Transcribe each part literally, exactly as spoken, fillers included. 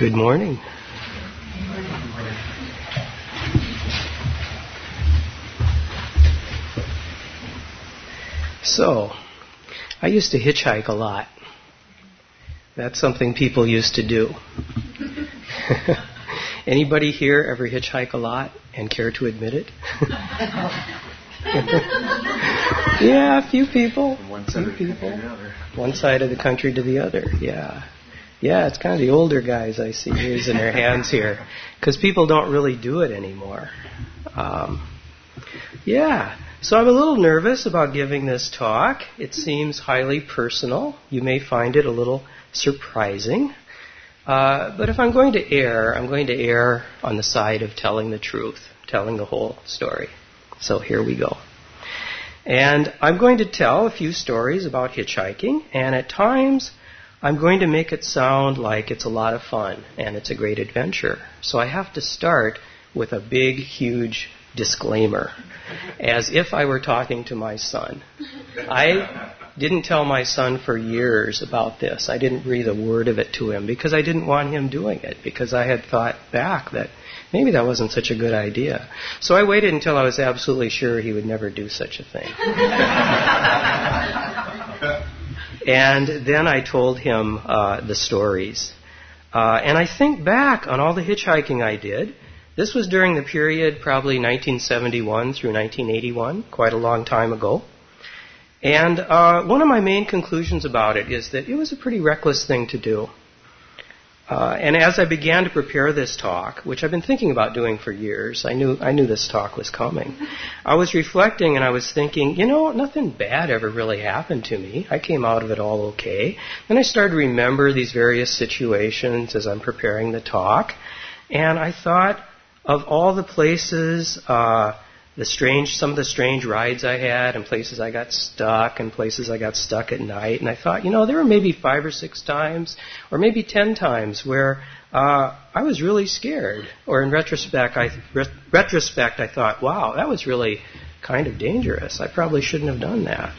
Good morning. So, I used to hitchhike a lot. That's something people used to do. Anybody here ever hitchhike a lot and care to admit it? Yeah, a few people. From one side few of the people. country to the other. One side of the country to the other, yeah. Yeah, it's kind of the older guys I see raising their hands here, because people don't really do it anymore. Um, yeah, so I'm a little nervous about giving this talk. It seems highly personal. You may find it a little surprising. Uh, but if I'm going to err, I'm going to err on the side of telling the truth, telling the whole story. So here we go. And I'm going to tell a few stories about hitchhiking, and at times I'm going to make it sound like it's a lot of fun and it's a great adventure. So I have to start with a big, huge disclaimer, as if I were talking to my son. I didn't tell my son for years about this. I didn't breathe a word of it to him because I didn't want him doing it, because I had thought back that maybe that wasn't such a good idea. So I waited until I was absolutely sure he would never do such a thing. And then I told him uh, the stories. Uh, and I think back on all the hitchhiking I did. This was during the period probably nineteen seventy-one through nineteen eighty-one, quite a long time ago. And uh, one of my main conclusions about it is that it was a pretty reckless thing to do. Uh, and as I began to prepare this talk, which I've been thinking about doing for years, I knew I knew this talk was coming. I was reflecting and I was thinking, you know, nothing bad ever really happened to me. I came out of it all okay. Then I started to remember these various situations as I'm preparing the talk, and I thought of all the places, uh, the strange, some of the strange rides I had, and places I got stuck, and places I got stuck at night. And I thought, you know, there were maybe five or six times, or maybe ten times, where uh, I was really scared. Or in retrospect, I re- retrospect, I thought, wow, that was really kind of dangerous. I probably shouldn't have done that.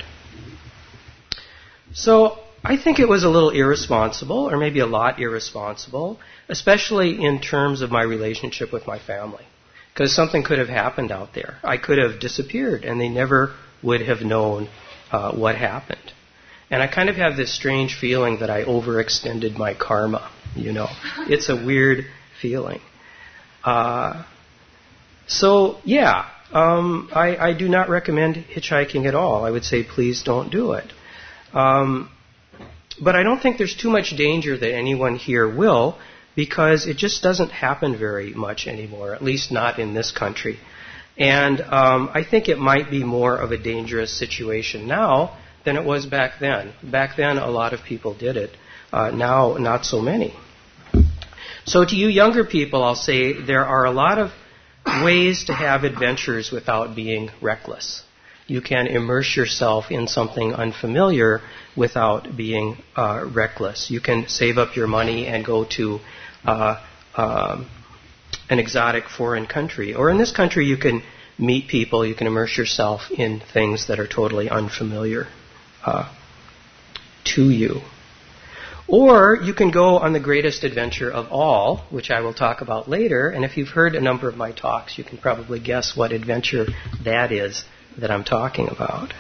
So I think it was a little irresponsible, or maybe a lot irresponsible, especially in terms of my relationship with my family. Because something could have happened out there. I could have disappeared, and they never would have known uh, what happened. And I kind of have this strange feeling that I overextended my karma, you know. It's a weird feeling. Uh, so, yeah, um, I, I do not recommend hitchhiking at all. I would say please don't do it. Um, but I don't think there's too much danger that anyone here will, because it just doesn't happen very much anymore, at least not in this country. And um, I think it might be more of a dangerous situation now than it was back then. Back then, a lot of people did it. Uh, now, not so many. So to you younger people, I'll say there are a lot of ways to have adventures without being reckless. You can immerse yourself in something unfamiliar without being uh, reckless. You can save up your money and go to Uh, um, an exotic foreign country. Or in this country, you can meet people, you can immerse yourself in things that are totally unfamiliar uh, to you. Or you can go on the greatest adventure of all, which I will talk about later. And if you've heard a number of my talks, you can probably guess what adventure that is that I'm talking about.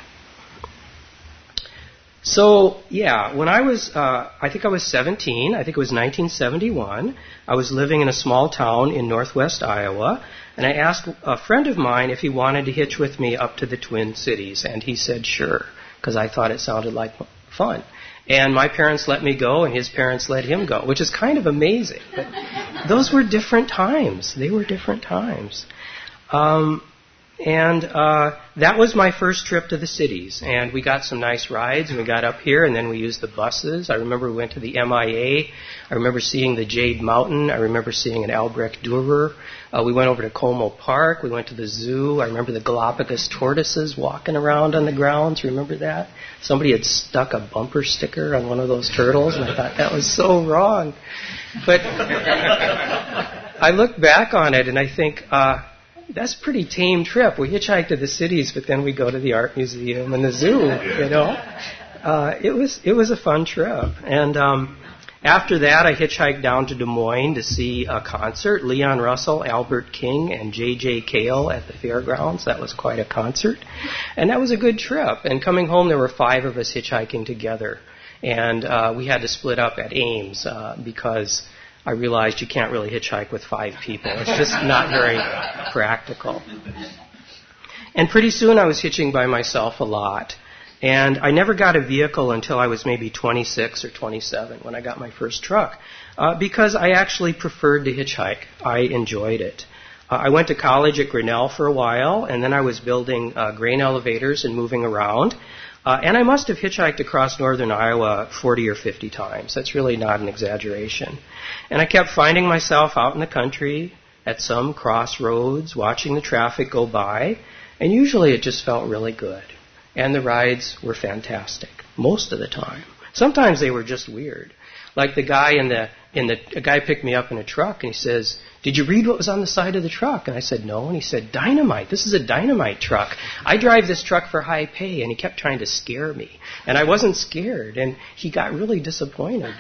So, yeah, when I was, uh, I think I was seventeen, I think it was nineteen seventy-one, I was living in a small town in northwest Iowa, and I asked a friend of mine if he wanted to hitch with me up to the Twin Cities, and he said sure, because I thought it sounded like fun. And my parents let me go, and his parents let him go, which is kind of amazing. But those were different times. They were different times. Um... And uh, that was my first trip to the cities. And we got some nice rides, and we got up here, and then we used the buses. I remember we went to the M I A. I remember seeing the Jade Mountain. I remember seeing an Albrecht Dürer. Uh, we went over to Como Park. We went to the zoo. I remember the Galapagos tortoises walking around on the grounds. Remember that? Somebody had stuck a bumper sticker on one of those turtles, and I thought that was so wrong. But I look back on it, and I think... Uh, That's a pretty tame trip. We hitchhiked to the cities, but then we go to the art museum and the zoo, you know. Uh, it was it was a fun trip. And um, After that, I hitchhiked down to Des Moines to see a concert. Leon Russell, Albert King, and J J Cale at the fairgrounds. That was quite a concert. And that was a good trip. And coming home, there were five of us hitchhiking together. And uh, we had to split up at Ames uh, because I realized you can't really hitchhike with five people. It's just not very practical. And pretty soon I was hitching by myself a lot. And I never got a vehicle until I was maybe twenty-six or twenty-seven when I got my first truck uh, because I actually preferred to hitchhike. I enjoyed it. Uh, I went to college at Grinnell for a while, and then I was building uh, grain elevators and moving around. Uh, and I must have hitchhiked across northern Iowa forty or fifty times. That's really not an exaggeration. And I kept finding myself out in the country at some crossroads, watching the traffic go by, and usually it just felt really good. And the rides were fantastic, most of the time. Sometimes they were just weird. Like the guy in the, in the, a guy picked me up in a truck and he says, "Did you read what was on the side of the truck?" And I said, "No." And he said, "Dynamite. This is a dynamite truck. I drive this truck for high pay." And he kept trying to scare me. And I wasn't scared. And he got really disappointed.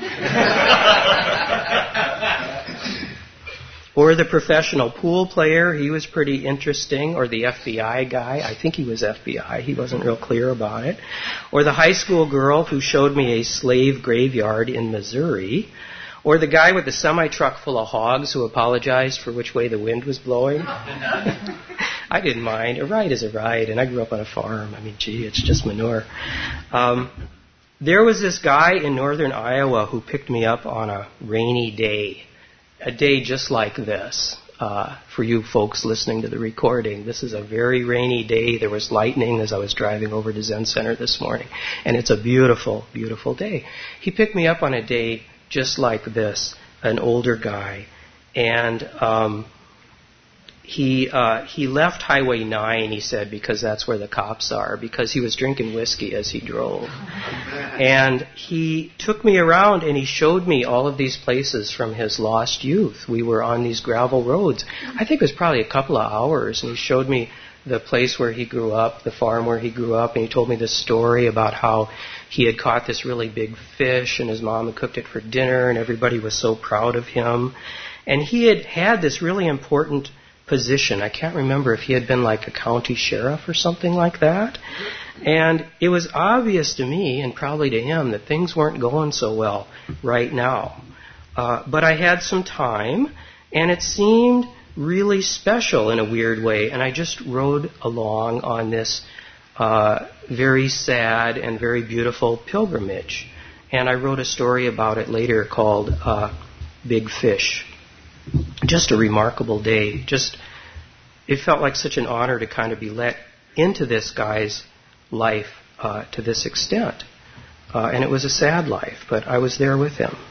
Or the professional pool player, he was pretty interesting. Or the F B I guy, I think he was F B I, he wasn't real clear about it. Or the high school girl who showed me a slave graveyard in Missouri. Or the guy with the semi-truck full of hogs who apologized for which way the wind was blowing. I didn't mind. A ride is a ride, and I grew up on a farm. I mean, gee, it's just manure. Um, there was this guy in northern Iowa who picked me up on a rainy day. A day just like this, uh, for you folks listening to the recording. This is a very rainy day. There was lightning as I was driving over to Zen Center this morning. And it's a beautiful, beautiful day. He picked me up on a day just like this, an older guy. And um, he uh, he left Highway nine, he said, because that's where the cops are, because he was drinking whiskey as he drove. And he took me around and he showed me all of these places from his lost youth. We were on these gravel roads. I think it was probably a couple of hours, and he showed me the place where he grew up, the farm where he grew up, and he told me this story about how he had caught this really big fish and his mom had cooked it for dinner and everybody was so proud of him. And he had had this really important position. I can't remember if he had been like a county sheriff or something like that. And it was obvious to me, and probably to him, that things weren't going so well right now. Uh, but I had some time, and it seemed really special in a weird way. And I just rode along on this uh, very sad and very beautiful pilgrimage. And I wrote a story about it later called uh, Big Fish. Just a remarkable day. Just, it felt like such an honor to kind of be let into this guy's life uh, to this extent. Uh, and it was a sad life, but I was there with him.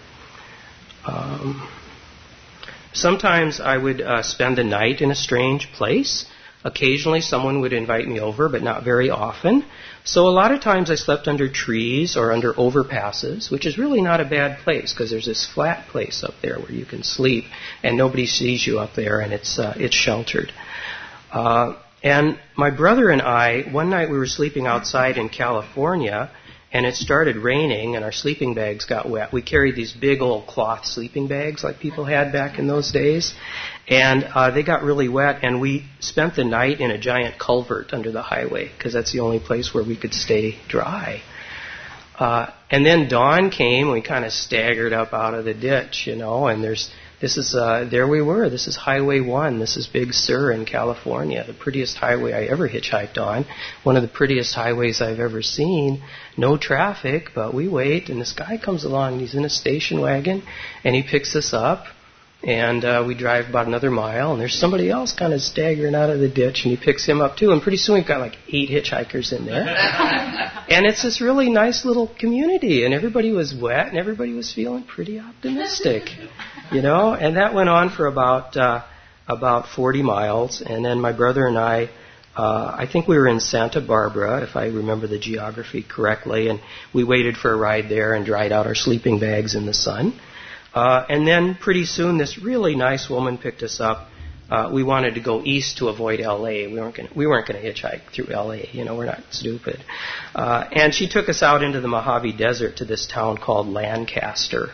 Um, sometimes I would uh, spend the night in a strange place. Occasionally someone would invite me over, but not very often. So a lot of times I slept under trees or under overpasses, which is really not a bad place because there's this flat place up there where you can sleep and nobody sees you up there, and it's uh, it's sheltered. Uh, and my brother and I, one night we were sleeping outside in California, and it started raining and our sleeping bags got wet. We carried these big old cloth sleeping bags like people had back in those days. And uh, they got really wet, and we spent the night in a giant culvert under the highway because that's the only place where we could stay dry. Uh, and then dawn came, and we kind of staggered up out of the ditch, you know, and there's this is uh, there we were. This is Highway one. This is Big Sur in California, the prettiest highway I ever hitchhiked on, one of the prettiest highways I've ever seen. No traffic, but we wait, and this guy comes along, and he's in a station wagon, and he picks us up. And uh, we drive about another mile, and there's somebody else kind of staggering out of the ditch, and he picks him up too. And pretty soon we've got like eight hitchhikers in there. And it's this really nice little community, and everybody was wet, and everybody was feeling pretty optimistic, you know. And that went on for about uh, about forty miles, and then my brother and I, uh, I think we were in Santa Barbara, if I remember the geography correctly, and we waited for a ride there and dried out our sleeping bags in the sun. Uh, and then pretty soon this really nice woman picked us up. Uh, we wanted to go east to avoid L A. We weren't gonna, we weren't going to hitchhike through L A. You know, we're not stupid. Uh, and she took us out into the Mojave Desert to this town called Lancaster.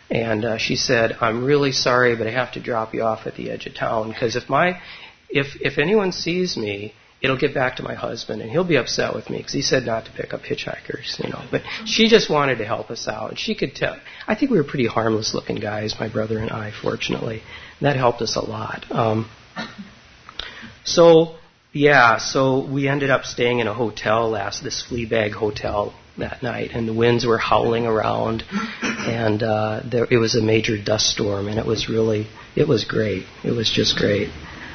And uh, she said, I'm really sorry, but I have to drop you off at the edge of town because if my, if if anyone sees me, it'll get back to my husband and he'll be upset with me because he said not to pick up hitchhikers, you know. But she just wanted to help us out. And she could tell. I think we were pretty harmless looking guys, my brother and I, fortunately. And that helped us a lot. Um, so, yeah, so we ended up staying in a hotel last, this Fleabag hotel that night. And the winds were howling around. And uh, there, it was a major dust storm. And it was really, it was great. It was just great.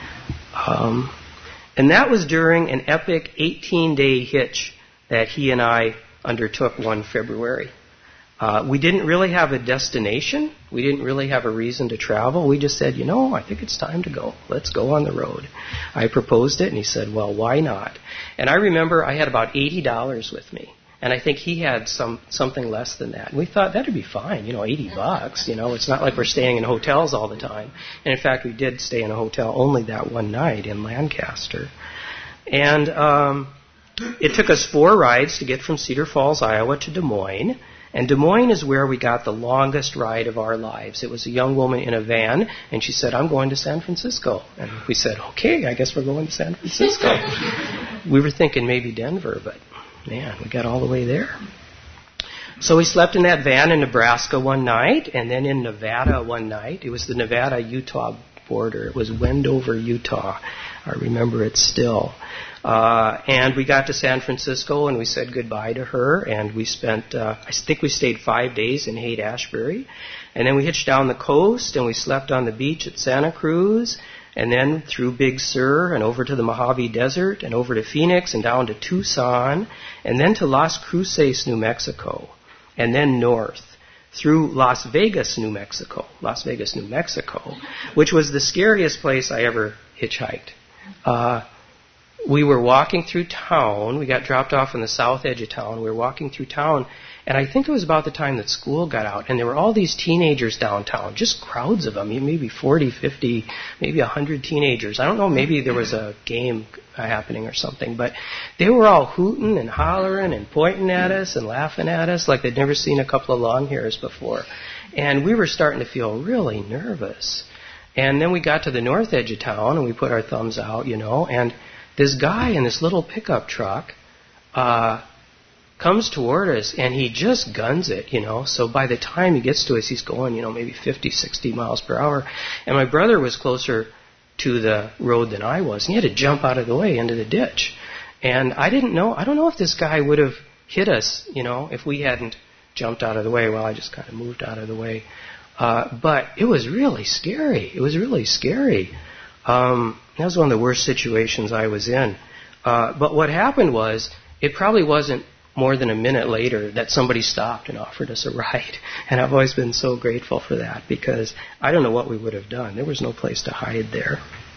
Um... And that was during an epic eighteen-day hitch that he and I undertook one February. Uh, we didn't really have a destination. We didn't really have a reason to travel. We just said, you know, I think it's time to go. Let's go on the road. I proposed it, and he said, well, why not? And I remember I had about eighty dollars with me. And I think he had some something less than that. And we thought that'd be fine, you know, eighty bucks. You know, it's not like we're staying in hotels all the time. And in fact, we did stay in a hotel only that one night in Lancaster. And um, it took us four rides to get from Cedar Falls, Iowa to Des Moines. And Des Moines is where we got the longest ride of our lives. It was a young woman in a van, and she said, I'm going to San Francisco. And we said, okay, I guess we're going to San Francisco. We were thinking maybe Denver, but man, we got all the way there. So we slept in that van in Nebraska one night, and then in Nevada one night. It was the Nevada-Utah border. It was Wendover, Utah. I remember it still. Uh, and we got to San Francisco, and we said goodbye to her, and we spent, uh, I think we stayed five days in Haight-Ashbury. And then we hitched down the coast, and we slept on the beach at Santa Cruz, and then through Big Sur and over to the Mojave Desert and over to Phoenix and down to Tucson and then to Las Cruces, New Mexico, and then north through Las Vegas, New Mexico, Las Vegas, New Mexico, which was the scariest place I ever hitchhiked. Uh, we were walking through town. We got dropped off on the south edge of town. We were walking through town, and I think it was about the time that school got out, and there were all these teenagers downtown, just crowds of them, maybe forty, fifty, maybe one hundred teenagers. I don't know, maybe there was a game happening or something, but they were all hooting and hollering and pointing at us and laughing at us like they'd never seen a couple of long hairs before. And we were starting to feel really nervous. And then we got to the north edge of town, and we put our thumbs out, you know, and this guy in this little pickup truck uh, comes toward us, and he just guns it, you know. So by the time he gets to us, he's going, you know, maybe fifty, sixty miles per hour. And my brother was closer to the road than I was, and he had to jump out of the way into the ditch. And I didn't know, I don't know if this guy would have hit us, you know, if we hadn't jumped out of the way. Well, I just kind of moved out of the way. Uh, but it was really scary. It was really scary. Um, that was one of the worst situations I was in. Uh, but what happened was, it probably wasn't more than a minute later that somebody stopped and offered us a ride. And I've always been so grateful for that because I don't know what we would have done. There was no place to hide there.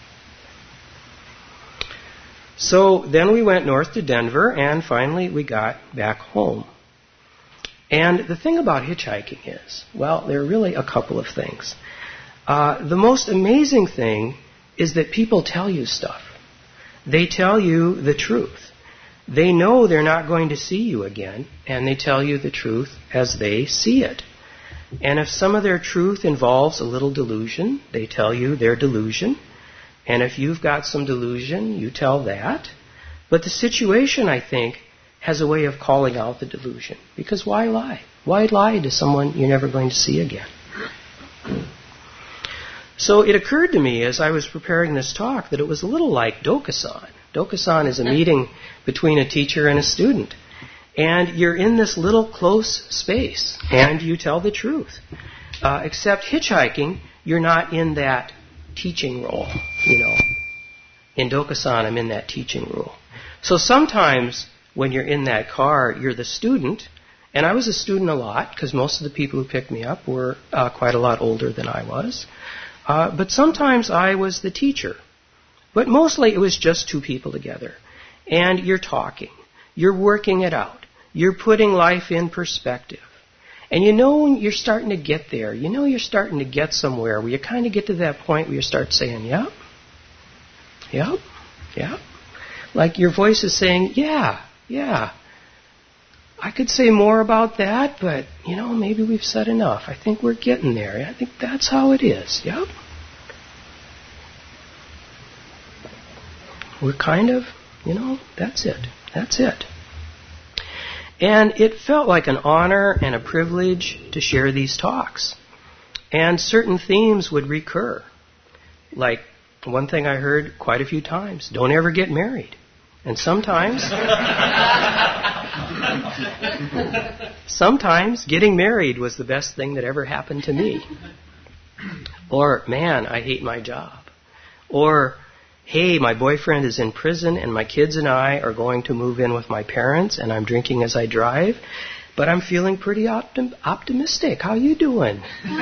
So then we went north to Denver, and finally we got back home. And the thing about hitchhiking is, well, there are really a couple of things. Uh, the most amazing thing is that people tell you stuff. They tell you the truth. They know they're not going to see you again, and they tell you the truth as they see it. And if some of their truth involves a little delusion, they tell you their delusion. And if you've got some delusion, you tell that. But the situation, I think, has a way of calling out the delusion. Because why lie? Why lie to someone you're never going to see again? So it occurred to me as I was preparing this talk that it was a little like Dokusan. Dokusan is a meeting between a teacher and a student. And you're in this little close space, and you tell the truth. Uh, except hitchhiking, you're not in that teaching role, you know. In Dokusan, I'm in that teaching role. So sometimes when you're in that car, you're the student, and I was a student a lot because most of the people who picked me up were uh, quite a lot older than I was. Uh, but sometimes I was the teacher. But mostly it was just two people together. And you're talking. You're working it out. You're putting life in perspective. And you know you're starting to get there. You know you're starting to get somewhere where you kind of get to that point where you start saying, yep, yep, yep. Like your voice is saying, yeah, yeah. I could say more about that, but, you know, maybe we've said enough. I think we're getting there. I think that's how it is. Yep. We're kind of, you know, that's it. That's it. And it felt like an honor and a privilege to share these talks. And certain themes would recur. Like one thing I heard quite a few times, don't ever get married. And sometimes, sometimes getting married was the best thing that ever happened to me. Or, man, I hate my job. Or, hey, my boyfriend is in prison and my kids and I are going to move in with my parents and I'm drinking as I drive, but I'm feeling pretty optim- optimistic. How you doing?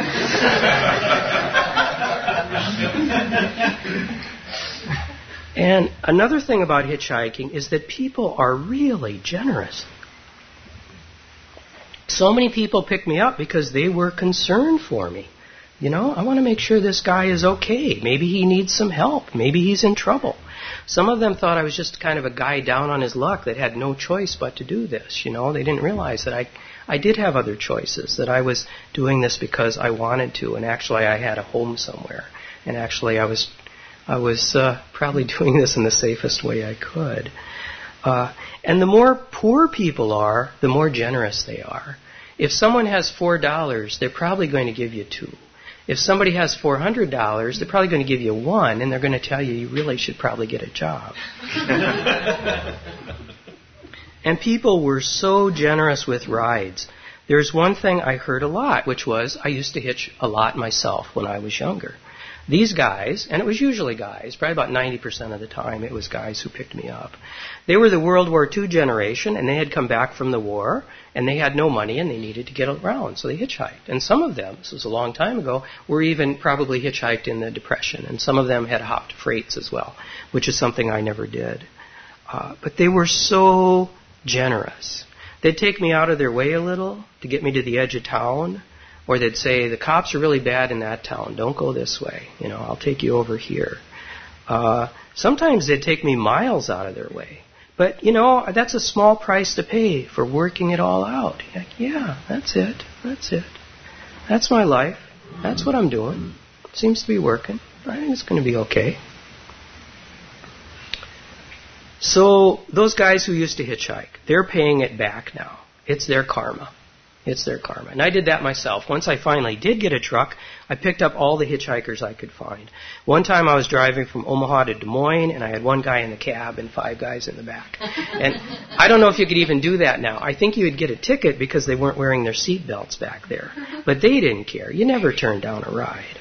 And another thing about hitchhiking is that people are really generous. So many people pick me up because they were concerned for me. You know, I want to make sure this guy is okay. Maybe he needs some help. Maybe he's in trouble. Some of them thought I was just kind of a guy down on his luck that had no choice but to do this. You know, they didn't realize that I, I did have other choices, that I was doing this because I wanted to, and actually I had a home somewhere. And actually I was I was uh, probably doing this in the safest way I could. Uh, and the more poor people are, the more generous they are. If someone has four dollars, they're probably going to give you two. If somebody has four hundred dollars, they're probably going to give you one, and they're going to tell you you really should probably get a job. And people were so generous with rides. There's one thing I heard a lot, which was I used to hitch a lot myself when I was younger. These guys, and it was usually guys, probably about ninety percent of the time it was guys who picked me up. They were the World War Two generation, and they had come back from the war, and they had no money, and they needed to get around, so they hitchhiked. And some of them, this was a long time ago, were even probably hitchhiked in the Depression, and some of them had hopped freights as well, which is something I never did. Uh, but they were so generous. They'd take me out of their way a little to get me to the edge of town, or they'd say, the cops are really bad in that town. Don't go this way. You know, I'll take you over here. Uh, sometimes they'd take me miles out of their way. But, you know, that's a small price to pay for working it all out. Like, yeah, that's it. That's it. That's my life. That's what I'm doing. Seems to be working. I think it's going to be okay. So those guys who used to hitchhike, they're paying it back now. It's their karma. It's their karma. And I did that myself. Once I finally did get a truck, I picked up all the hitchhikers I could find. One time I was driving from Omaha to Des Moines, and I had one guy in the cab and five guys in the back. And I don't know if you could even do that now. I think you would get a ticket because they weren't wearing their seat belts back there. But they didn't care. You never turned down a ride.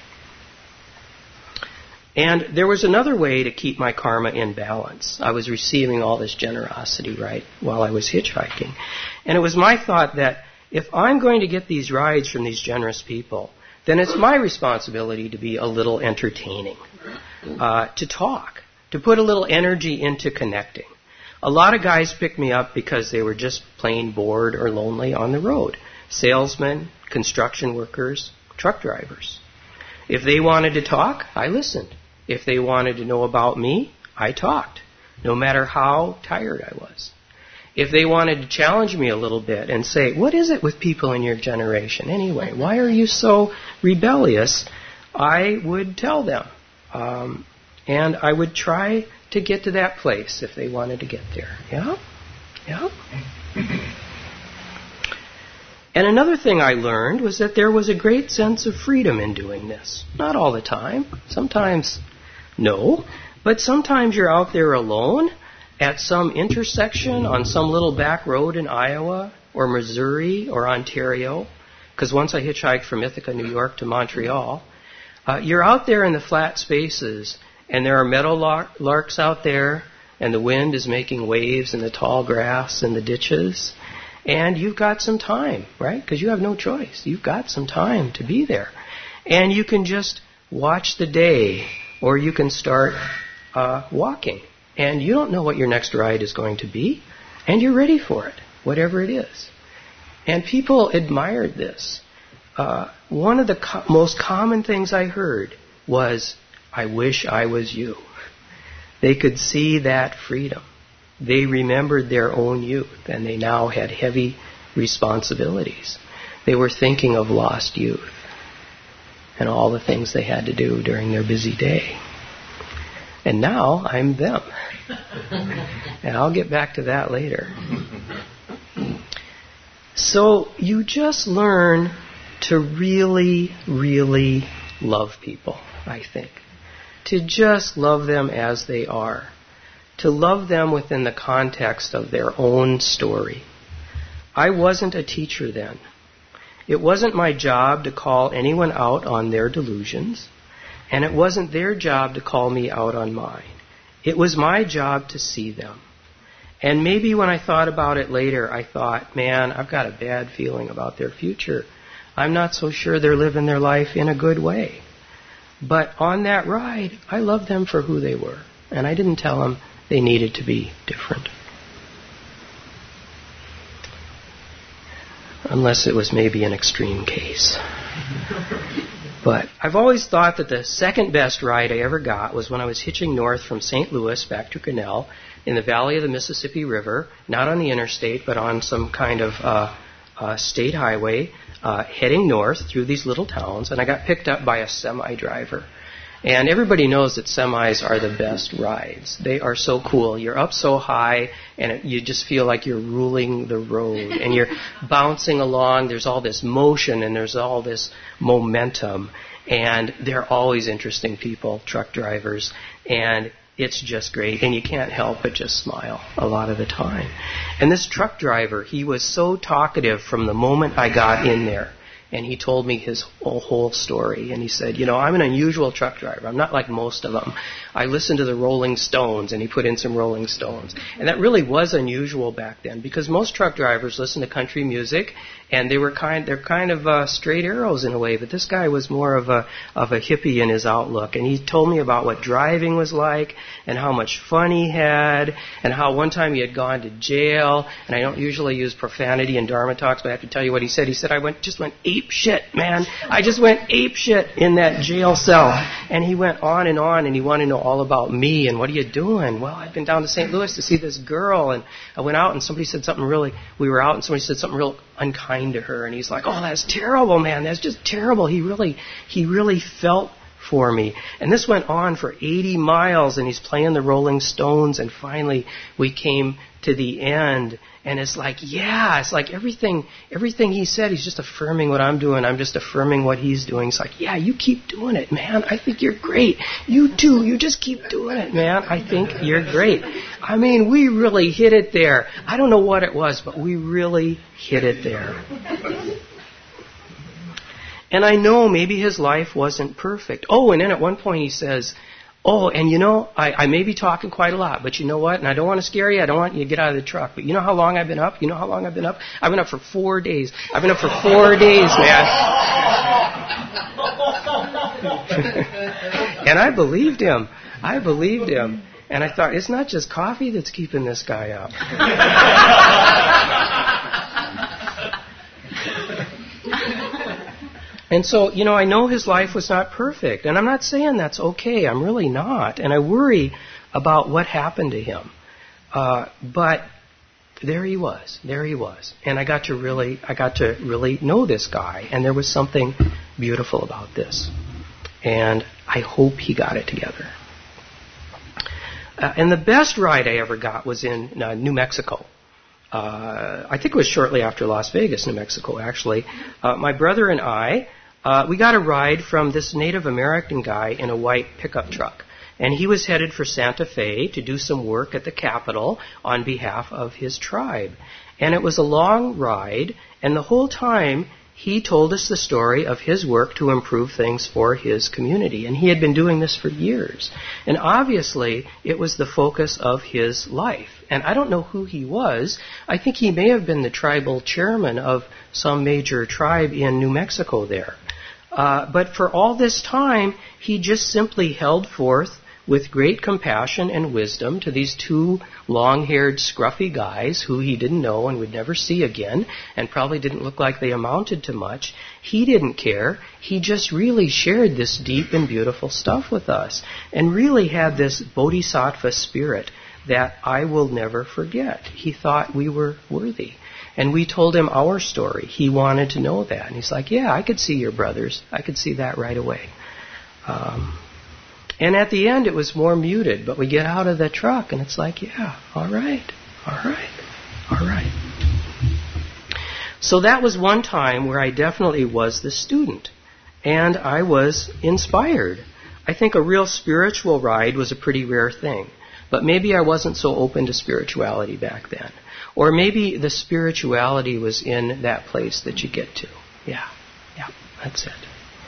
And there was another way to keep my karma in balance. I was receiving all this generosity, right, while I was hitchhiking. And it was my thought that if I'm going to get these rides from these generous people, then it's my responsibility to be a little entertaining, uh, to talk, to put a little energy into connecting. A lot of guys picked me up because they were just plain bored or lonely on the road. Salesmen, construction workers, truck drivers. If they wanted to talk, I listened. If they wanted to know about me, I talked, no matter how tired I was. If they wanted to challenge me a little bit and say, what is it with people in your generation anyway? Why are you so rebellious? I would tell them. Um, and I would try to get to that place if they wanted to get there. Yeah? Yeah? And another thing I learned was that there was a great sense of freedom in doing this. Not all the time. Sometimes, no. But sometimes you're out there alone at some intersection on some little back road in Iowa or Missouri or Ontario, because once I hitchhiked from Ithaca, New York to Montreal, uh, you're out there in the flat spaces, and there are meadow larks out there, and the wind is making waves in the tall grass and the ditches, and you've got some time, right? Because you have no choice. You've got some time to be there. And you can just watch the day, or you can start uh, walking. And you don't know what your next ride is going to be, and you're ready for it, whatever it is. And people admired this. Uh, one of the co- most common things I heard was, I wish I was you. They could see that freedom. They remembered their own youth, and they now had heavy responsibilities. They were thinking of lost youth and all the things they had to do during their busy day. And now I'm them. And I'll get back to that later. So you just learn to really, really love people, I think. To just love them as they are. To love them within the context of their own story. I wasn't a teacher then. It wasn't my job to call anyone out on their delusions, and it wasn't their job to call me out on mine. It was my job to see them. And maybe when I thought about it later, I thought, man, I've got a bad feeling about their future. I'm not so sure they're living their life in a good way. But on that ride, I loved them for who they were. And I didn't tell them they needed to be different. Unless it was maybe an extreme case. But I've always thought that the second best ride I ever got was when I was hitching north from Saint Louis back to Grinnell in the valley of the Mississippi River, not on the interstate, but on some kind of uh, uh, state highway, uh, heading north through these little towns, and I got picked up by a semi driver. And everybody knows that semis are the best rides. They are so cool. You're up so high, and it, you just feel like you're ruling the road. And you're bouncing along. There's all this motion, and there's all this momentum. And they're always interesting people, truck drivers. And it's just great. And you can't help but just smile a lot of the time. And this truck driver, he was so talkative from the moment I got in there. And he told me his whole, whole story. And he said, you know, I'm an unusual truck driver. I'm not like most of them. I listen to the Rolling Stones. And he put in some Rolling Stones. And that really was unusual back then, because most truck drivers listen to country music. And they were kind, they're kind of uh, straight arrows in a way. But this guy was more of a, of a hippie in his outlook. And he told me about what driving was like and how much fun he had and how one time he had gone to jail. And I don't usually use profanity in Dharma talks, but I have to tell you what he said. He said, I went just went ape shit, man. I just went ape shit in that jail cell. And he went on and on, and he wanted to know all about me and what are you doing? Well, I've been down to Saint Louis to see this girl, and I went out and somebody said something really, we were out and somebody said something real unkind to her, and he's like, oh, that's terrible, man. That's just terrible. He really, he really felt for me. And this went on for eighty miles, and he's playing the Rolling Stones, and finally we came to the end, and it's like, yeah, it's like everything everything he said, he's just affirming what I'm doing. I'm just affirming what he's doing. It's like, yeah, you keep doing it, man. I think you're great. You too. You just keep doing it, man. I think you're great. I mean, we really hit it there. I don't know what it was, but we really hit it there. And I know maybe his life wasn't perfect. Oh, and then at one point he says, oh, and you know, I, I may be talking quite a lot, but you know what? And I don't want to scare you. I don't want you to get out of the truck. But you know how long I've been up? You know how long I've been up? I've been up for four days. I've been up for four days, man. And I believed him. I believed him. And I thought, it's not just coffee that's keeping this guy up. And so, you know, I know his life was not perfect. And I'm not saying that's okay. I'm really not. And I worry about what happened to him. Uh, but there he was. There he was. And I got to really, I got to really know this guy. And there was something beautiful about this. And I hope he got it together. Uh, and the best ride I ever got was in uh, New Mexico. Uh, I think it was shortly after Las Vegas, New Mexico, actually. Uh, my brother and I, uh, we got a ride from this Native American guy in a white pickup truck. And he was headed for Santa Fe to do some work at the Capitol on behalf of his tribe. And it was a long ride, and the whole time he told us the story of his work to improve things for his community. And he had been doing this for years. And obviously, it was the focus of his life. And I don't know who he was. I think he may have been the tribal chairman of some major tribe in New Mexico there. Uh, but for all this time, he just simply held forth with great compassion and wisdom to these two long-haired, scruffy guys who he didn't know and would never see again and probably didn't look like they amounted to much. He didn't care. He just really shared this deep and beautiful stuff with us and really had this bodhisattva spirit that I will never forget. He thought we were worthy. And we told him our story. He wanted to know that. And he's like, yeah, I could see your brothers. I could see that right away. Um, and at the end, it was more muted. But we get out of the truck, and it's like, yeah, all right, all right, all right. So that was one time where I definitely was the student. And I was inspired. I think a real spiritual ride was a pretty rare thing. But maybe I wasn't so open to spirituality back then. Or maybe the spirituality was in that place that you get to. Yeah, yeah, that's it.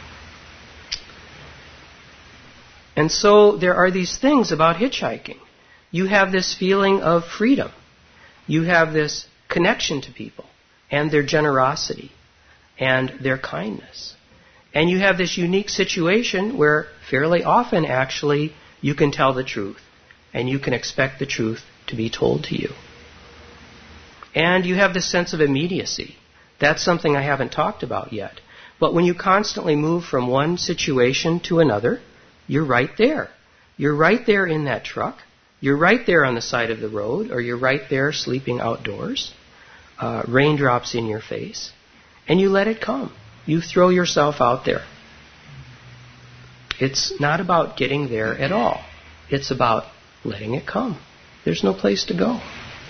And so there are these things about hitchhiking. You have this feeling of freedom. You have this connection to people and their generosity and their kindness. And you have this unique situation where fairly often actually you can tell the truth and you can expect the truth to be told to you. And you have this sense of immediacy. That's something I haven't talked about yet. But when you constantly move from one situation to another, you're right there. You're right there in that truck. You're right there on the side of the road, or you're right there sleeping outdoors, uh, raindrops in your face, and you let it come. You throw yourself out there. It's not about getting there at all. It's about letting it come. There's no place to go.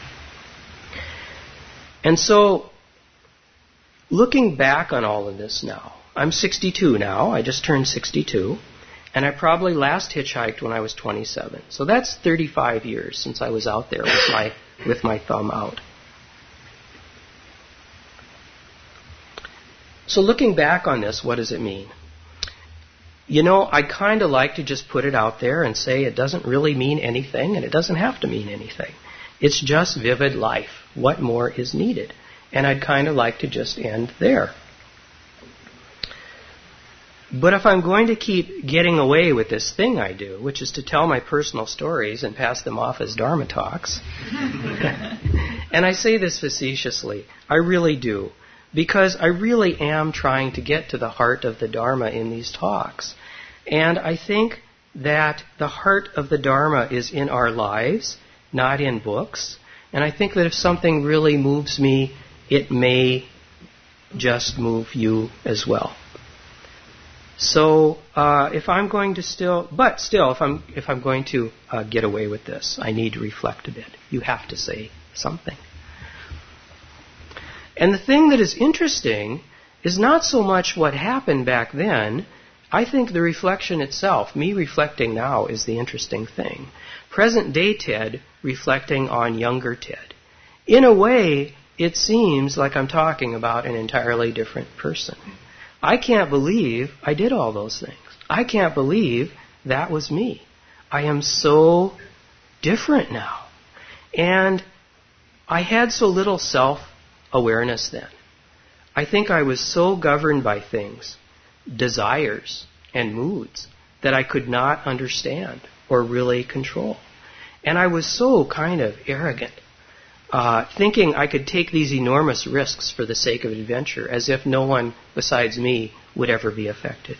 And so, looking back on all of this now, I'm sixty-two now. I just turned sixty-two. And I probably last hitchhiked when I was twenty-seven. So that's thirty-five years since I was out there with my with my thumb out. So looking back on this, what does it mean? You know, I kind of like to just put it out there and say it doesn't really mean anything, and it doesn't have to mean anything. It's just vivid life. What more is needed? And I'd kind of like to just end there. But if I'm going to keep getting away with this thing I do, which is to tell my personal stories and pass them off as Dharma talks, and I say this facetiously, I really do, because I really am trying to get to the heart of the Dharma in these talks. And I think that the heart of the Dharma is in our lives, not in books. And I think that if something really moves me, it may just move you as well. So uh, if I'm going to still, but still, if I'm if I'm going to uh, get away with this, I need to reflect a bit. You have to say something. And the thing that is interesting is not so much what happened back then. I think the reflection itself, me reflecting now, is the interesting thing. Present day Ted reflecting on younger Ted. In a way, it seems like I'm talking about an entirely different person. I can't believe I did all those things. I can't believe that was me. I am so different now. And I had so little self-awareness then. I think I was so governed by things, desires and moods, that I could not understand or really control. And I was so kind of arrogant, uh, thinking I could take these enormous risks for the sake of adventure, as if no one besides me would ever be affected.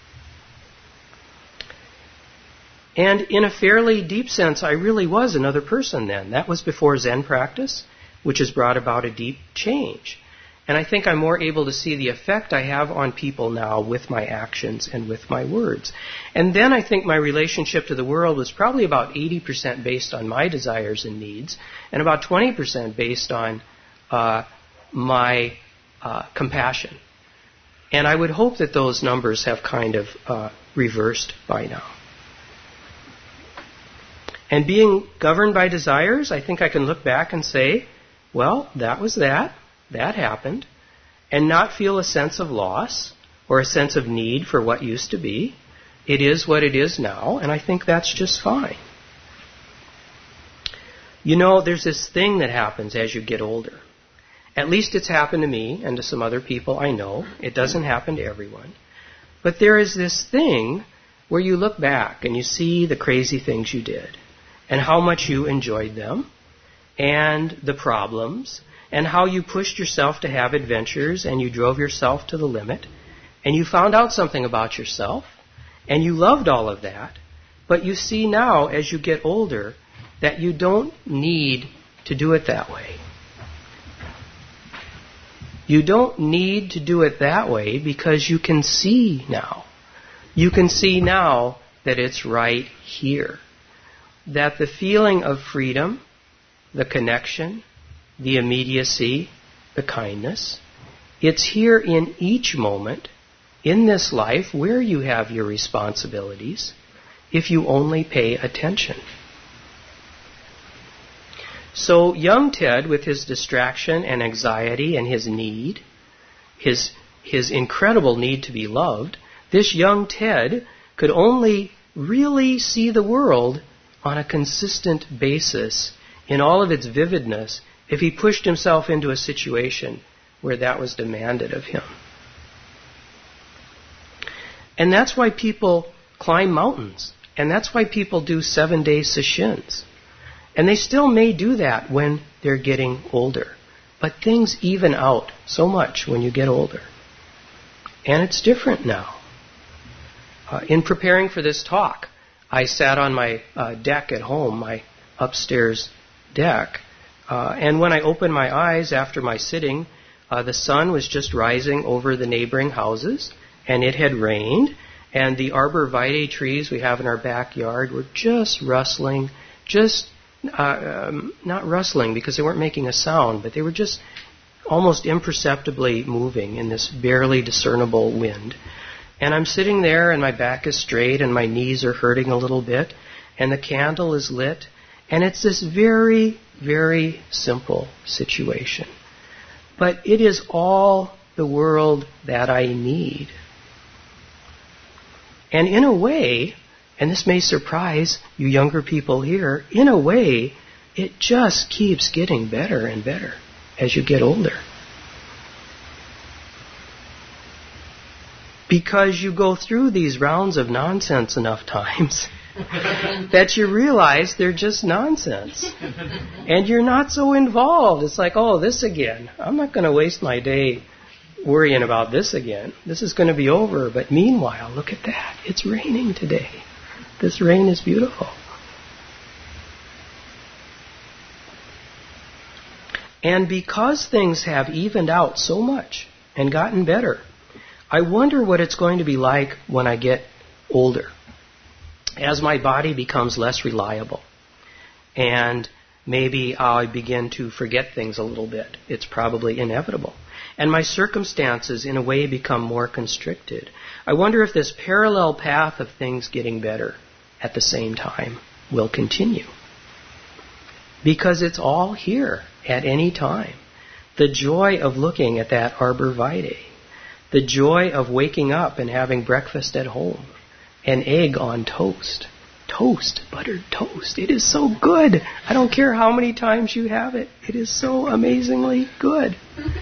And in a fairly deep sense, I really was another person then. That was before Zen practice, which has brought about a deep change. And I think I'm more able to see the effect I have on people now with my actions and with my words. And then I think my relationship to the world was probably about eighty percent based on my desires and needs, and about twenty percent based on uh, my uh, compassion. And I would hope that those numbers have kind of uh, reversed by now. And being governed by desires, I think I can look back and say, well, that was that. That happened, and not feel a sense of loss or a sense of need for what used to be. It is what it is now, and I think that's just fine. You know, there's this thing that happens as you get older. At least it's happened to me and to some other people I know. It doesn't happen to everyone. But there is this thing where you look back and you see the crazy things you did and how much you enjoyed them and the problems, and how you pushed yourself to have adventures, and you drove yourself to the limit, and you found out something about yourself, and you loved all of that, but you see now, as you get older, that you don't need to do it that way. You don't need to do it that way because you can see now. You can see now that it's right here. That the feeling of freedom, the connection, the immediacy, the kindness, it's here in each moment, in this life where you have your responsibilities, if you only pay attention. So young Ted, with his distraction and anxiety and his need, his, his incredible need to be loved, this young Ted could only really see the world on a consistent basis in all of its vividness if he pushed himself into a situation where that was demanded of him. And that's why people climb mountains. And that's why people do seven-day sesshins. And they still may do that when they're getting older. But things even out so much when you get older. And it's different now. Uh, in preparing for this talk, I sat on my uh, deck at home, my upstairs deck, uh, and when I opened my eyes after my sitting, uh, the sun was just rising over the neighboring houses, and it had rained, and the arborvitae trees we have in our backyard were just rustling, just uh, um, not rustling because they weren't making a sound, but they were just almost imperceptibly moving in this barely discernible wind. And I'm sitting there and my back is straight and my knees are hurting a little bit and the candle is lit and it's this very, very simple situation. But it is all the world that I need. And in a way, and this may surprise you younger people here, in a way, it just keeps getting better and better as you get older. Because you go through these rounds of nonsense enough times that you realize they're just nonsense. And you're not so involved. It's like, oh, this again. I'm not going to waste my day worrying about this again. This is going to be over. But meanwhile, look at that. It's raining today. This rain is beautiful. And because things have evened out so much and gotten better, I wonder what it's going to be like when I get older, as my body becomes less reliable, and maybe I begin to forget things a little bit. It's probably inevitable. And my circumstances, in a way, become more constricted. I wonder if this parallel path of things getting better at the same time will continue. Because it's all here at any time. The joy of looking at that arborvitae. The joy of waking up and having breakfast at home. An egg on toast. Toast, buttered toast. It is so good. I don't care how many times you have it. It is so amazingly good.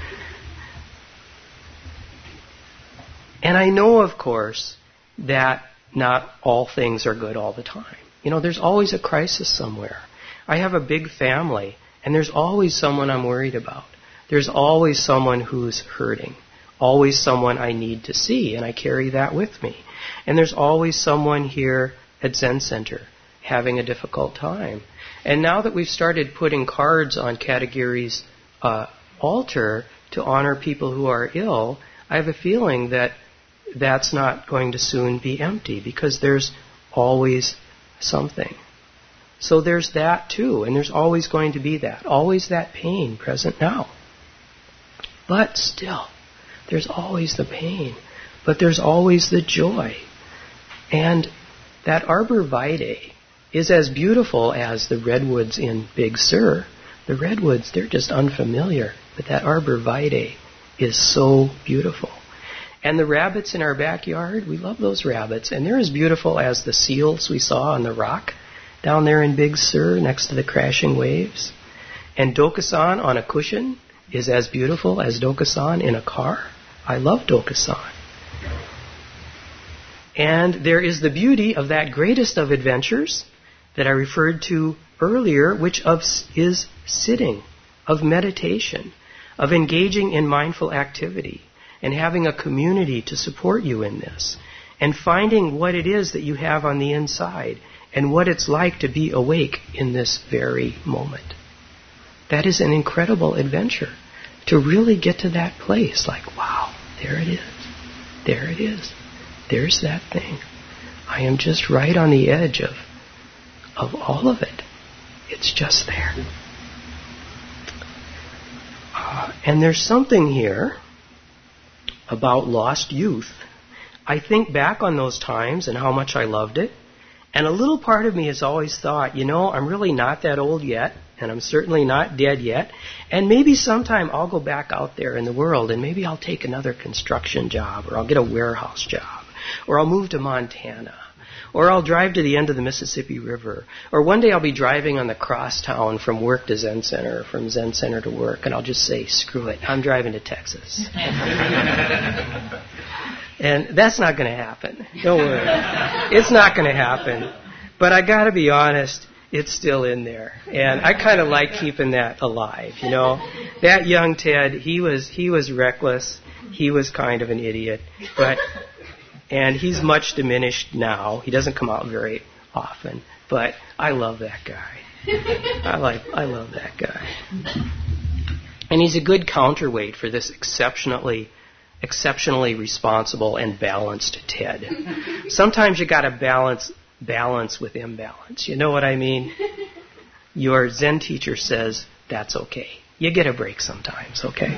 And I know, of course, that not all things are good all the time. You know, there's always a crisis somewhere. I have a big family, and there's always someone I'm worried about. There's always someone who's hurting. Always someone I need to see, and I carry that with me. And there's always someone here at Zen Center having a difficult time. And now that we've started putting cards on Katagiri's uh, altar to honor people who are ill, I have a feeling that that's not going to soon be empty because there's always something. So there's that too, and there's always going to be that. Always that pain present now. But still, there's always the pain, but there's always the joy. And that arborvitae is as beautiful as the redwoods in Big Sur. The redwoods, they're just unfamiliar, but that arborvitae is so beautiful. And the rabbits in our backyard, we love those rabbits, and they're as beautiful as the seals we saw on the rock down there in Big Sur next to the crashing waves. And Dokusan on a cushion is as beautiful as Dokusan in a car. I love Dokusan. And there is the beauty of that greatest of adventures that I referred to earlier, which of, is sitting, of meditation, of engaging in mindful activity, and having a community to support you in this, and finding what it is that you have on the inside, and what it's like to be awake in this very moment. That is an incredible adventure. to really get to that place. Like, wow, there it is. There it is. There's that thing. I am just right on the edge of, of all of it. It's just there. Uh, and there's something here about lost youth. I think back on those times and how much I loved it. And a little part of me has always thought, you know, I'm really not that old yet. And I'm certainly not dead yet. And maybe sometime I'll go back out there in the world and maybe I'll take another construction job, or I'll get a warehouse job, or I'll move to Montana, or I'll drive to the end of the Mississippi River, or one day I'll be driving on the crosstown from work to Zen Center, or from Zen Center to work, and I'll just say, screw it, I'm driving to Texas. And that's not going to happen. Don't worry. It's not going to happen. But I got to be honest, it's still in there. And I kind of like keeping that alive, you know. That young Ted, he was he was reckless. He was kind of an idiot. But and he's much diminished now. He doesn't come out very often. But I love that guy. I like I love that guy. And he's a good counterweight for this exceptionally exceptionally responsible and balanced Ted. Sometimes you got to balance balance with imbalance. You know what I mean? Your Zen teacher says that's okay. You get a break sometimes, okay?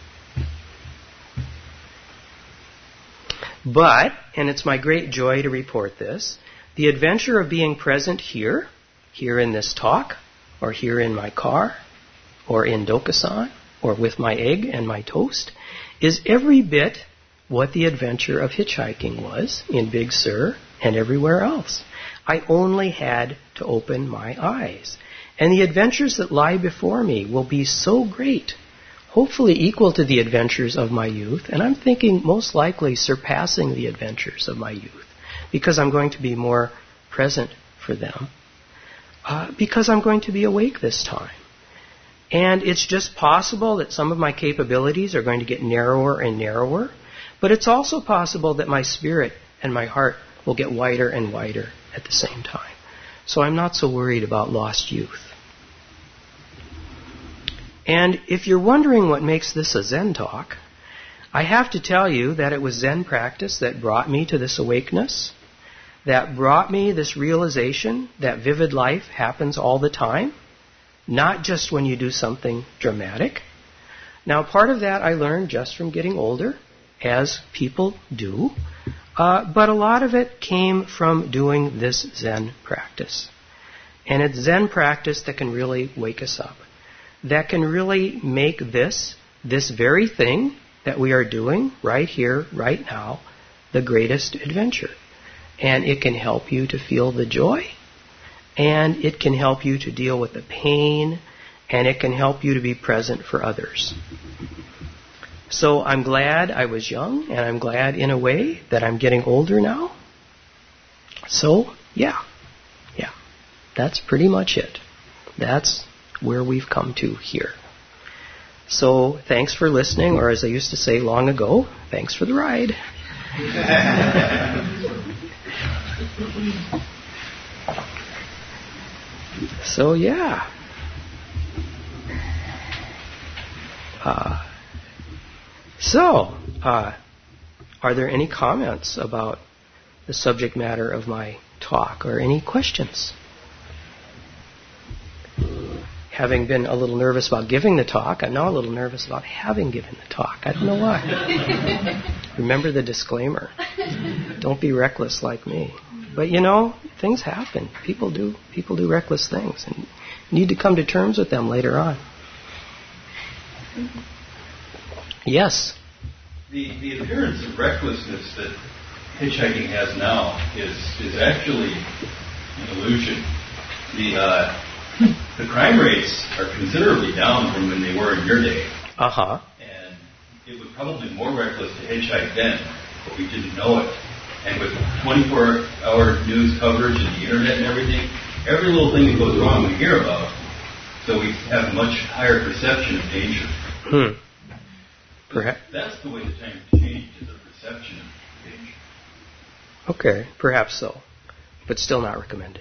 But, and it's my great joy to report this, the adventure of being present here, here in this talk, or here in my car, or in Dokusan, or with my egg and my toast, is every bit what the adventure of hitchhiking was in Big Sur and everywhere else. I only had to open my eyes. And the adventures that lie before me will be so great, hopefully equal to the adventures of my youth, and I'm thinking most likely surpassing the adventures of my youth, because I'm going to be more present for them, uh, because I'm going to be awake this time. And it's just possible that some of my capabilities are going to get narrower and narrower, but it's also possible that my spirit and my heart will get wider and wider at the same time. So I'm not so worried about lost youth. And if you're wondering what makes this a Zen talk, I have to tell you that it was Zen practice that brought me to this awakeness, that brought me this realization that vivid life happens all the time, not just when you do something dramatic. Now, part of that I learned just from getting older, as people do, uh, but a lot of it came from doing this Zen practice. And it's Zen practice that can really wake us up, that can really make this, this very thing that we are doing right here, right now, the greatest adventure. And it can help you to feel the joy, and it can help you to deal with the pain, and it can help you to be present for others. So I'm glad I was young, and I'm glad in a way that I'm getting older now. So, yeah, yeah, that's pretty much it. That's where we've come to here. So thanks for listening, or as I used to say long ago, thanks for the ride. So, yeah. Uh, so, uh, are there any comments about the subject matter of my talk, or any questions? Having been a little nervous about giving the talk, I'm now a little nervous about having given the talk. I don't know why. Remember the disclaimer. Don't be reckless like me. But you know, things happen. People do people do reckless things, and you need to come to terms with them later on. Yes? The the appearance of recklessness that hitchhiking has now is is actually an illusion. The uh, the crime rates are considerably down from when they were in your day. Uh-huh. And it was probably more reckless to hitchhike then, but we didn't know it. And with twenty-four hour news coverage and the internet and everything, every little thing that goes wrong we hear about. So we have a much higher perception of danger. Hmm. Perhaps. That's the way the time changed, is the perception of danger. Okay, perhaps so. But still not recommended.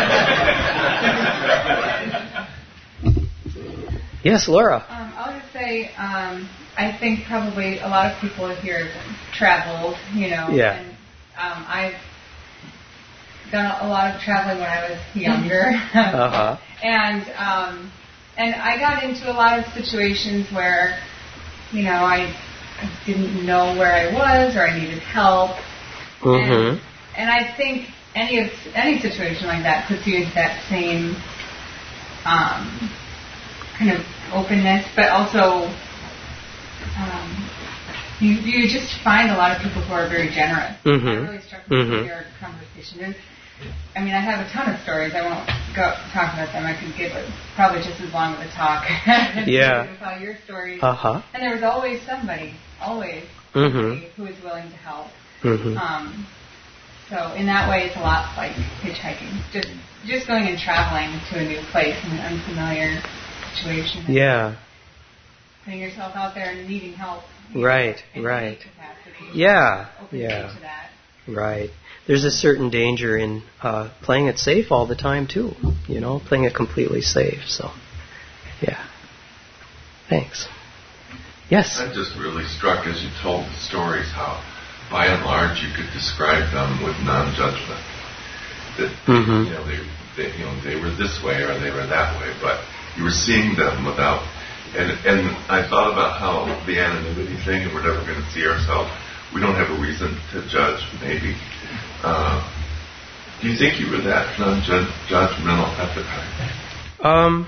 Yes, Laura. Um, I'll just say say, um, I think probably a lot of people here have traveled, you know. Yeah. And um, I've done a lot of traveling when I was younger. uh-huh. And um, and I got into a lot of situations where, you know, I, I didn't know where I was or I needed help. Mm-hmm. And, and I think any of any situation like that puts you into that same um, kind of openness, but also um, you you just find a lot of people who are very generous. Mm-hmm. That really struck me mm-hmm. with your conversation. And, I mean, I have a ton of stories. I won't go talk about them. I could give it probably just as long of a talk. Yeah. With all your stories. Uh-huh. And there was always somebody, always mm-hmm. somebody who was willing to help. Mm-hmm. Um, so in that way, it's a lot like hitchhiking. Just just going and traveling to a new place in an unfamiliar situation. Yeah. Putting yourself out there and needing help. Right, in right. capacity. Yeah, Open yeah. to that. Right. There's a certain danger in uh, playing it safe all the time, too. You know, playing it completely safe. So, yeah. Thanks. Yes? I'm just really struck as you told the stories how, by and large, you could describe them with non-judgment. That, mm-hmm. you know, they, they, you know, they were this way or they were that way, but you were seeing them without... And, and I thought about how the anonymity thing, and we're never going to see ourselves. We don't have a reason to judge, maybe. Uh, do you think you were that non-judgmental at the time? Um,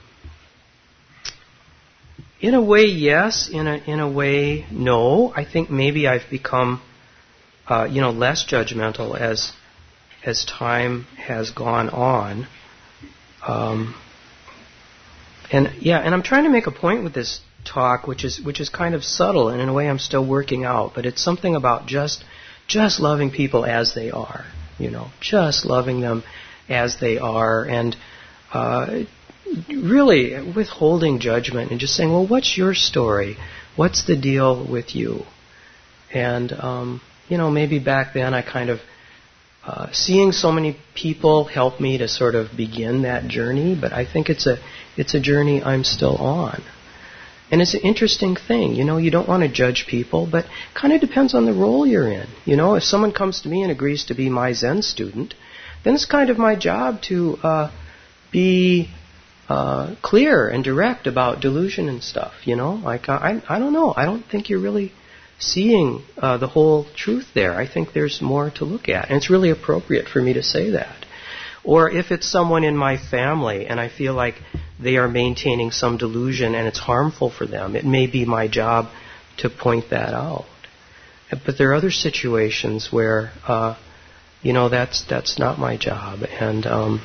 in a way, yes. In a in a way, no. I think maybe I've become, uh, you know, less judgmental as as time has gone on. Um, and yeah, and I'm trying to make a point with this talk, which is which is kind of subtle, and in a way I'm still working out. But it's something about just just loving people as they are, you know, just loving them as they are, and uh, really withholding judgment and just saying, well, what's your story? What's the deal with you? And um, you know, maybe back then I kind of uh, seeing so many people helped me to sort of begin that journey. But I think it's a it's a journey I'm still on. And it's an interesting thing, you know, you don't want to judge people, but kind of depends on the role you're in. You know, if someone comes to me and agrees to be my Zen student, then it's kind of my job to uh, be uh, clear and direct about delusion and stuff, you know. Like, I, I don't know, I don't think you're really seeing uh, the whole truth there. I think there's more to look at, and it's really appropriate for me to say that. Or if it's someone in my family and I feel like they are maintaining some delusion and it's harmful for them, it may be my job to point that out. But there are other situations where, uh, you know, that's that's not my job. And um,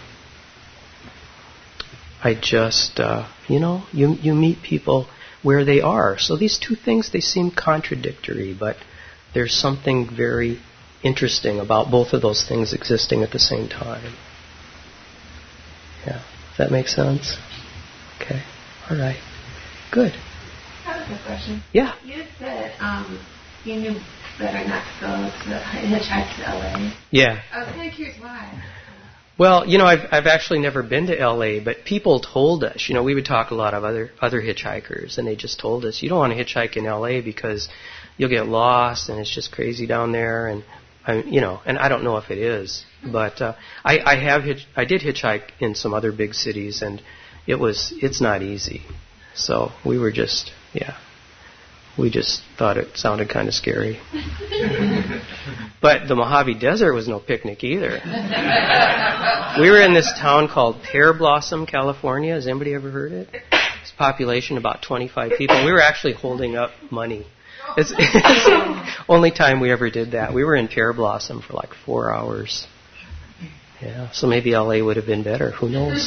I just, uh, you know, you you meet people where they are. So these two things, they seem contradictory, but there's something very interesting about both of those things existing at the same time. Yeah. Does that make sense? Okay. All right. Good. I have a quick question. Yeah. You said um, you knew better not to go to hitchhike to L A. Yeah. I was kind of curious why. Well, you know, I've I've actually never been to L A, but people told us. You know, we would talk to a lot of other other hitchhikers, and they just told us, you don't want to hitchhike in L A because you'll get lost, and it's just crazy down there, and I, you know, and I don't know if it is, but uh, I, I have hitch, I did hitchhike in some other big cities, and it was it's not easy. So we were just yeah, we just thought it sounded kind of scary. But the Mojave Desert was no picnic either. We were in this town called Pear Blossom, California. Has anybody ever heard it? It's population about twenty-five people. We were actually holding up money. It's, it's the only time we ever did that. We were in Pear Blossom for like four hours. Yeah, so maybe L A would have been better. Who knows?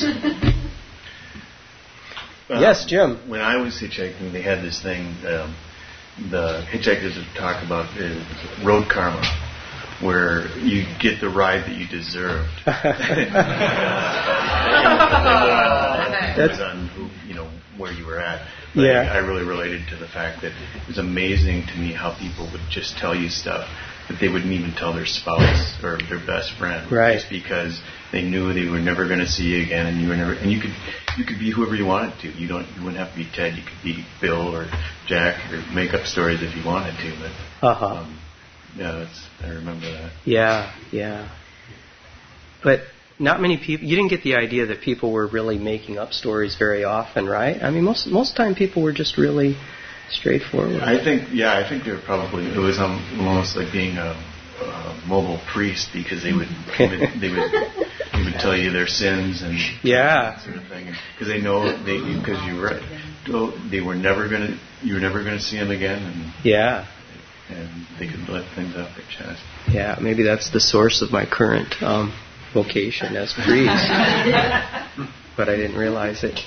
Uh, yes, Jim. When I was hitchhiking, they had this thing, um, the hitchhikers would talk about is road karma, where you get the ride that you deserved. uh, That's on who, you know, where you were at. But Yeah. I, I really related to the fact that it was amazing to me how people would just tell you stuff that they wouldn't even tell their spouse or their best friend, Right. just because they knew they were never going to see you again, and you were never, and you could you could be whoever you wanted to. You don't you wouldn't have to be Ted. You could be Bill or Jack or make up stories if you wanted to. But Uh-huh. um, yeah, that's I remember that. Yeah, yeah. But not many people, you didn't get the idea that people were really making up stories very often, right? I mean, most most of the time people were just really straightforward. I think, yeah, I think they were probably, it was um, almost like being a, a mobile priest, because they would, they would, they would, they would tell you their sins and Yeah. that sort of thing, because they know they, because you were, they were never gonna, you were never gonna see them again, and Yeah, and they could let things off their chest. yeah. Maybe that's the source of my current um, vocation as priest, but I didn't realize it.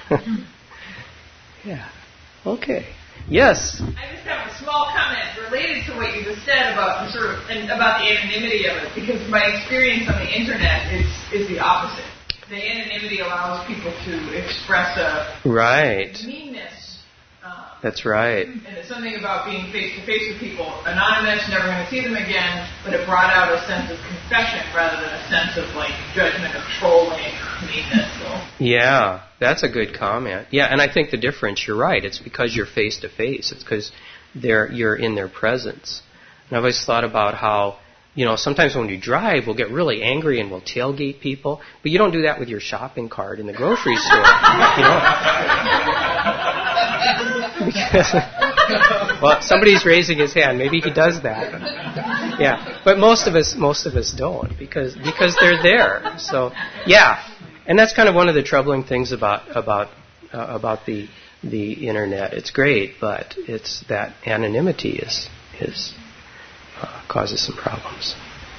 Yeah. Okay. Yes. I just have a small comment related to what you just said about the sort of and about the anonymity of it, because my experience on the internet is is the opposite. The anonymity allows people to express a Right. meanness. Um, That's right. and it's something about being face to face with people, anonymous, never going to see them again, but it brought out a sense of confession rather than a sense of like judgment of trolling or meanness. So. Yeah, that's a good comment. Yeah, and I think the difference, you're right, it's because you're face to face. It's because they're you're in their presence. And I've always thought about how, you know, sometimes when you drive, we'll get really angry and we'll tailgate people, but you don't do that with your shopping cart in the grocery store, you know? Because, well, somebody's raising his hand. Maybe he does that. Yeah, but most of us, most of us don't, because because they're there. So, yeah, and that's kind of one of the troubling things about about uh, about the the internet. It's great, but it's that anonymity is is uh, causes some problems.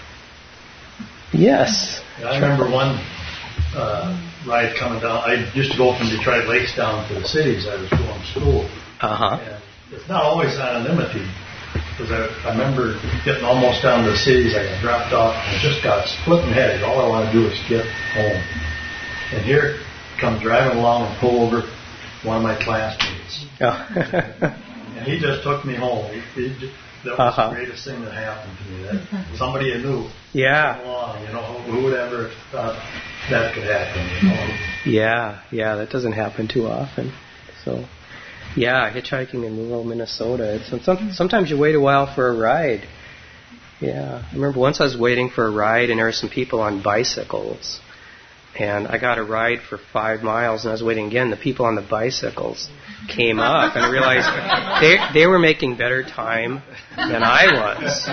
Yes. Yeah, I remember one uh, ride coming down. I used to go from Detroit Lakes down to the cities. I was going to school. Uh huh. And it's not always anonymity, because I, I remember getting almost down to the cities. I got dropped off and just got splitting heads. All I want to do is get home. And here comes driving along and pull over one of my classmates. Oh. And he just took me home. He, he just, that was Uh-huh. the greatest thing that happened to me. That somebody I knew Yeah. came along, you know, who would ever have thought that could happen, you know? Yeah, yeah, that doesn't happen too often. So, yeah, hitchhiking in rural Minnesota. It's some, sometimes you wait a while for a ride. Yeah, I remember once I was waiting for a ride, and there were some people on bicycles, and I got a ride for five miles, and I was waiting again. The people on the bicycles came up, and I realized they they were making better time than I was.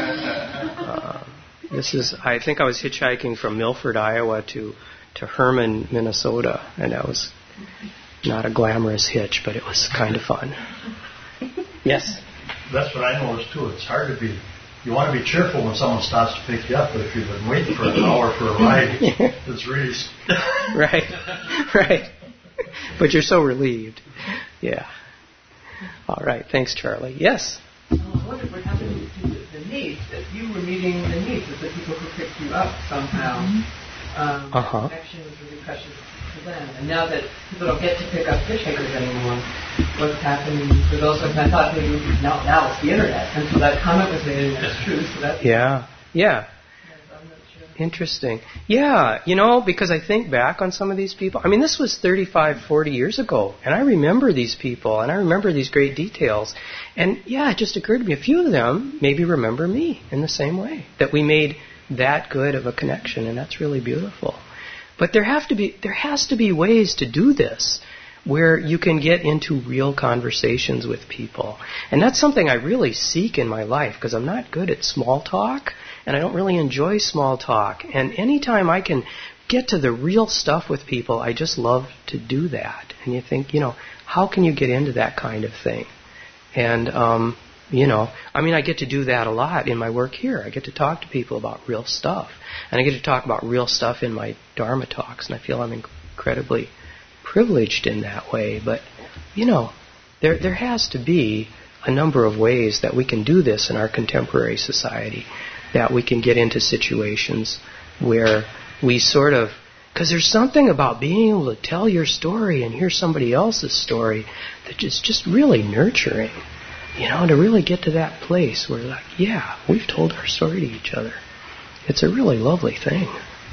Uh, this is, I think I was hitchhiking from Milford, Iowa, to to Herman, Minnesota, and that was not a glamorous hitch, but it was kind of fun. Yes? That's what I noticed too. It's hard to be, you want to be cheerful when someone stops to pick you up, but if you've been waiting for an hour for a ride, it's really... Right, right. But you're so relieved. Yeah. All right. Thanks, Charlie. Yes? I wonder what happened to the, the needs, that you were meeting the needs of the people who picked you up somehow. Um, Uh-huh. Connection was really precious to them. And now that people don't get to pick up hitchhikers anymore, what's happening for those of them? I thought maybe now, now it's the internet. And so that comment was made, and that's true. So that's, Yeah. Yeah. I'm not sure. Interesting. Yeah, you know, because I think back on some of these people. I mean, this was thirty-five, forty years ago, and I remember these people, and I remember these great details. And yeah, it just occurred to me, a few of them maybe remember me in the same way, that we made that good of a connection, and that's really beautiful. But there have to be, there has to be ways to do this where you can get into real conversations with people. And that's something I really seek in my life, because I'm not good at small talk, and I don't really enjoy small talk. And anytime I can get to the real stuff with people, I just love to do that. And you think, you know, how can you get into that kind of thing? And, um, you know, I mean, I get to do that a lot in my work here. I get to talk to people about real stuff. And I get to talk about real stuff in my Dharma talks, and I feel I'm incredibly privileged in that way. But, you know, there there has to be a number of ways that we can do this in our contemporary society, that we can get into situations where we sort of Because there's something about being able to tell your story and hear somebody else's story that is just really nurturing. You know, to really get to that place where, like, yeah, we've told our story to each other. It's a really lovely thing.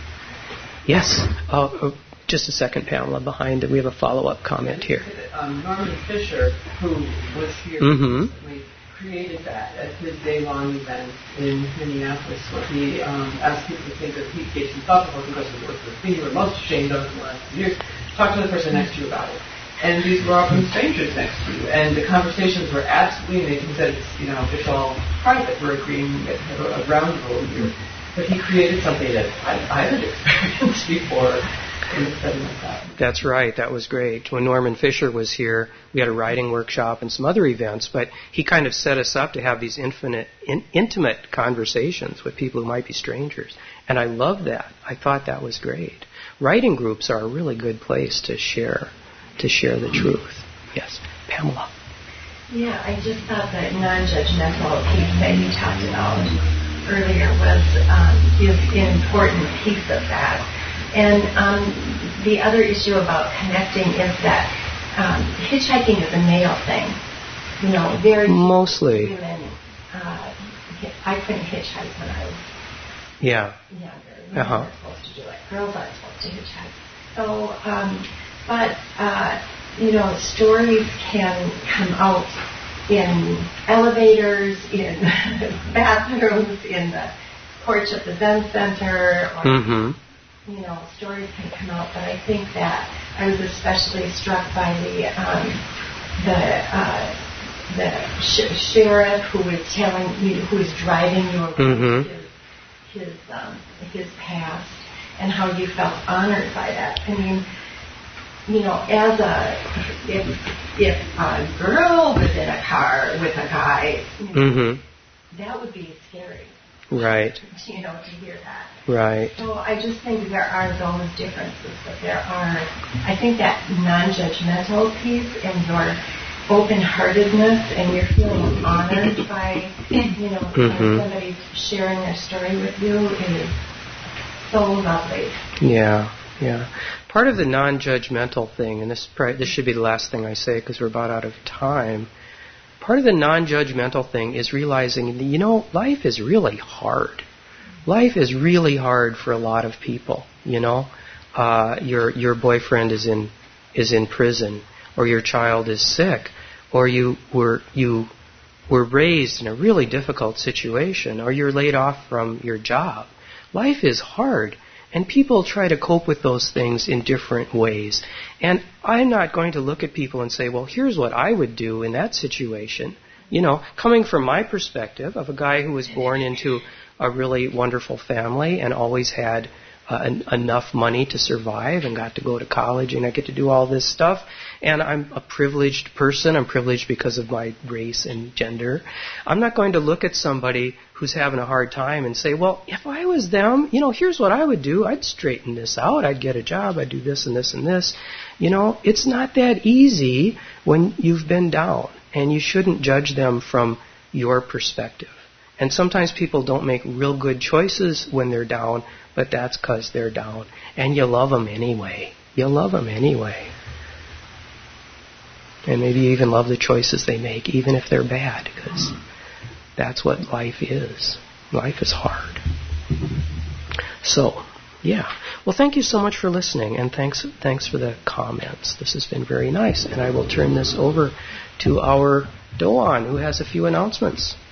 Yes. Uh, uh, just a second, Pamela, behind it. We have a follow-up comment here. Um, Norman Fisher, who was here mm-hmm. recently, created that at his day-long event in Minneapolis, where he um, asked people to think of, he gave some thought before because of the thing you were most ashamed of in the last few years. Talk to the person next to you about it. And these were often strangers next to you, and the conversations were absolutely amazing. He said, it's, you know, it's all private. We're agreeing at a round table here. But he created something that I, I hadn't experienced before in a setting like that. That's right. That was great. When Norman Fisher was here, we had a writing workshop and some other events, but he kind of set us up to have these infinite, in, intimate conversations with people who might be strangers. And I loved that. I thought that was great. Writing groups are a really good place to share to share the truth. Yes, Pamela. Yeah, I just thought that non-judgmental piece that you talked about earlier was um, is an important piece of that. And um, the other issue about connecting is that um, hitchhiking is a male thing. You know, very mostly women. Uh, I couldn't hitchhike when I was yeah younger. Women uh-huh. aren't supposed to do it. Girls aren't supposed to hitchhike. So. Um, But, uh, you know, stories can come out in elevators, in bathrooms, in the porch at the Zen Center, or, mm-hmm. you know, stories can come out. But I think that I was especially struck by the um, the uh, the sh- sheriff who was telling you, who was driving you around mm-hmm. his his, um, his past, and how you felt honored by that. I mean, you know, as a, if, if a girl was in a car with a guy, you know, mm-hmm. that would be scary. Right. You know, to hear that. Right. So I just think there are those differences, but there are, I think that non-judgmental piece and your open-heartedness and you're feeling honored by, you know, mm-hmm. somebody sharing their story with you is so lovely. Yeah. Yeah. Part of the non-judgmental thing, and this this should be the last thing I say because we're about out of time, part of the non-judgmental thing is realizing that, you know, life is really hard. Life is really hard for a lot of people, you know. Uh, your your boyfriend is in is in prison, or your child is sick, or you were you were raised in a really difficult situation, or you're laid off from your job. Life is hard. And people try to cope with those things in different ways. And I'm not going to look at people and say, well, here's what I would do in that situation. You know, coming from my perspective of a guy who was born into a really wonderful family and always had uh, en- enough money to survive and got to go to college and I get to do all this stuff. And I'm a privileged person. I'm privileged because of my race and gender. I'm not going to look at somebody who's having a hard time and say, well, if I was them, you know, here's what I would do. I'd straighten this out. I'd get a job. I'd do this and this and this. You know, it's not that easy when you've been down, and you shouldn't judge them from your perspective. And sometimes people don't make real good choices when they're down, but that's because they're down. And you love them anyway. You love them anyway. And maybe you even love the choices they make, even if they're bad, because that's what life is. Life is hard. So, yeah. Well, thank you so much for listening, and thanks thanks for the comments. This has been very nice. And I will turn this over to our Doan, who has a few announcements.